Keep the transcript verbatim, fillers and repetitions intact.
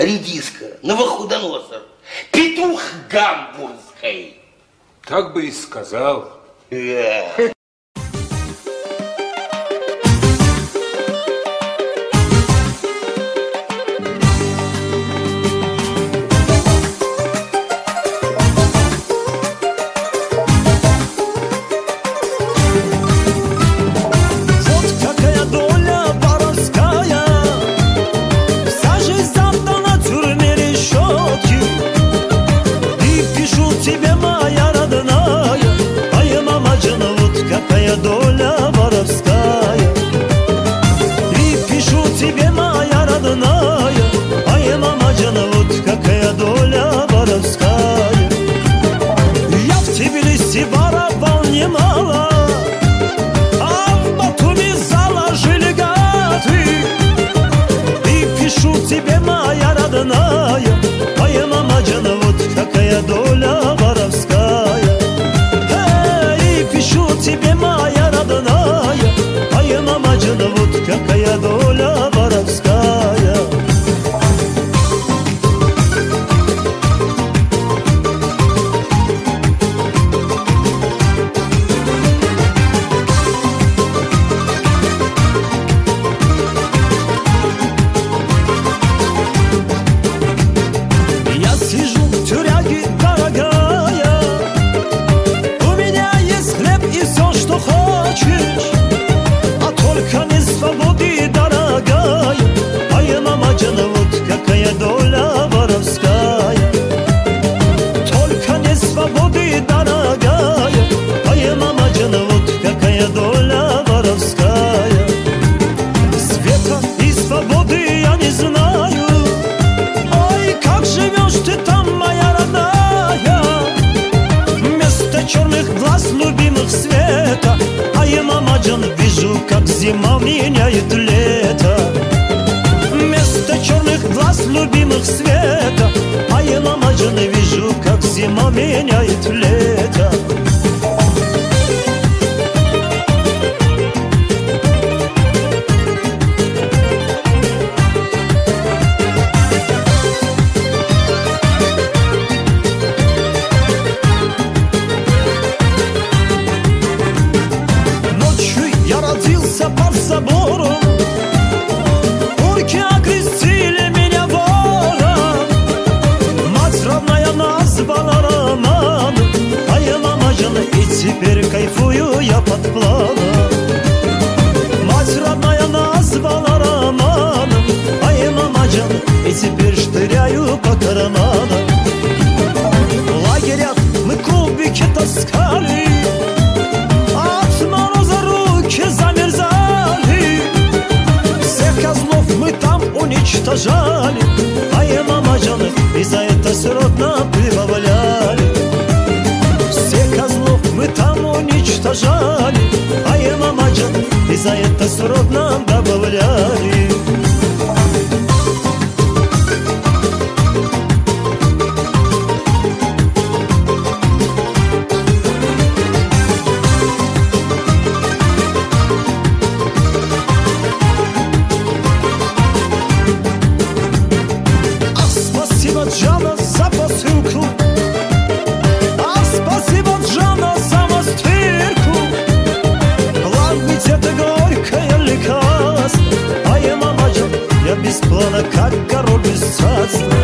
редиска, новоходоносор, петух гамбургской. Так бы и сказал. Yeah. Какая доля воровская. Я сижу в тюряге, дорогая, у меня есть хлеб и все, что хочешь, а только не свободы, дорогая. Ай, мама Джана, вот какая доля воровская. Только не свободы, дорогая. Ай, мама Джана, вот какая доля воровская. Света и свободы я не знаю. Ой, как живешь ты там, моя родная? Вместо черных глаз любимых света. Ай, мама Джан, вижу, как зима меняет лето. Вместо черных глаз любимых света. Ай, мама Джан, вижу, как зима меняет лето. Под забором орки окрестили меня вором. Мать родная назвала романом. А я мама Джана, и теперь кайфую я под планом. Мать родная назвала романом. А я мама Джана, и теперь штыряю по карманам. В лагерях мы кубики таскали, от мороза руки замерзали. Всех козлов мы там уничтожали. А я, мама Джана, и за это срок нам прибавляли. Всех козлов мы там уничтожали. А я, мама Джана, и за это срок нам добавляли. Джана, за посылку. А спасибо, Джана, за мастырку. План ведь это горькое лекарство. А я, мама Джан, я без плана, как король без царства.